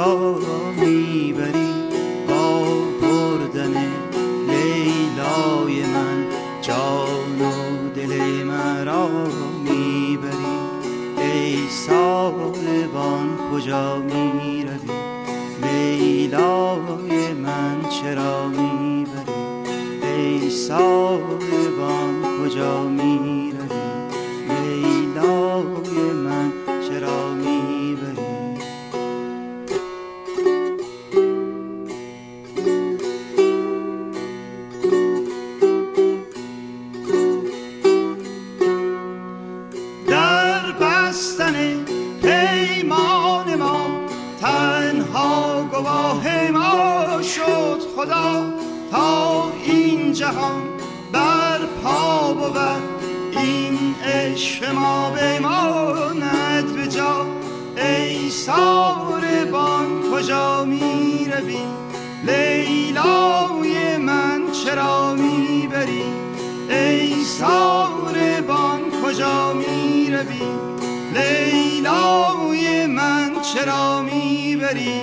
کجا میبری با بردن لیلای من؟ جان و دل مرا میبری ای ساربان کجا میروی؟ لیلای من چرا میبری ای ساربان کجا میروی؟ لیلای من چرا میبری؟ در بستن پیمان ما تنها گواه ما شد خدا، تا این جهان بر پا بود این عشق ما بماند به جا. ای ساربان کجا می روی؟ لیلای من چرا می بری؟ ای ساربان کجا می روی؟ لیلای من چرا می بری؟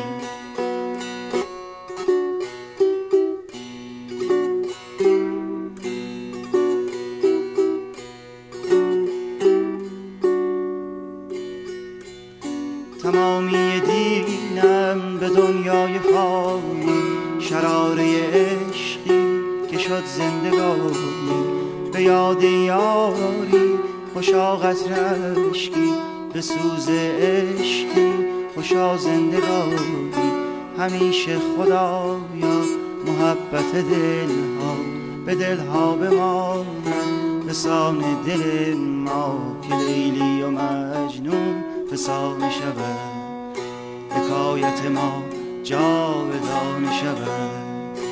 تمامی دینم به دنیای فانی، شراره عشقی که شد زندگانی. به یاد یاری خوشا قطره اشکی، به سوز عشقی خوشا زندگانی. همیشه خدایا محبت دلها به دلها بماند، رسان دل ما که لیلی و مجنون فسانه شود، حکایت ما جاودانه شود.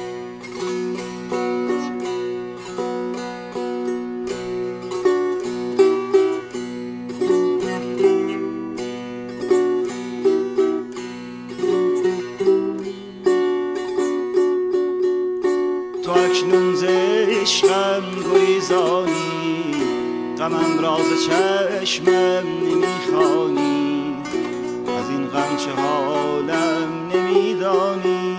تو اکنون ز عشقم گریزانی، غمم راز چشمم نمیخوانی، از این غم چه حالم نمیدانی.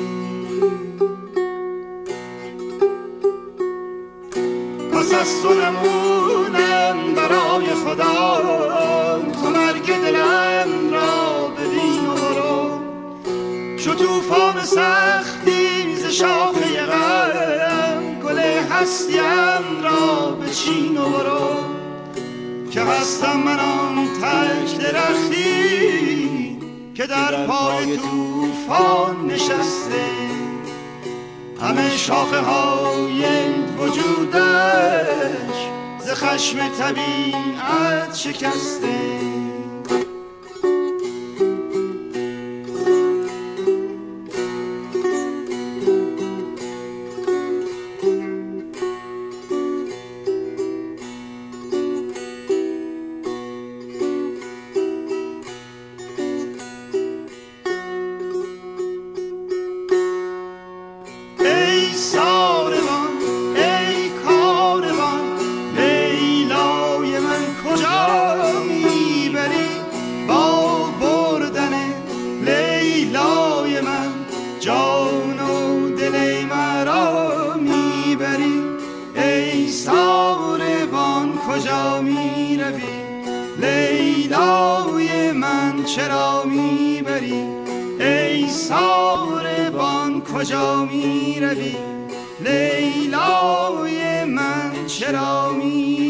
پس از تو نمونم برای خدا، تو مرگ دلم را ببین و برو. شو توفان سختی ز شاخه غم، گل هستیم را بچین و برو. که هستم من آن تک درختی که در پای توفان نشسته، همه شاخه های وجودش ز خشم طبیعت شکسته. جان و دل مرا میبری ای ساربان کجا میروی؟ لیلای من چرا میبری؟ ای ساربان کجا میروی؟ لیلای من چرا میبری؟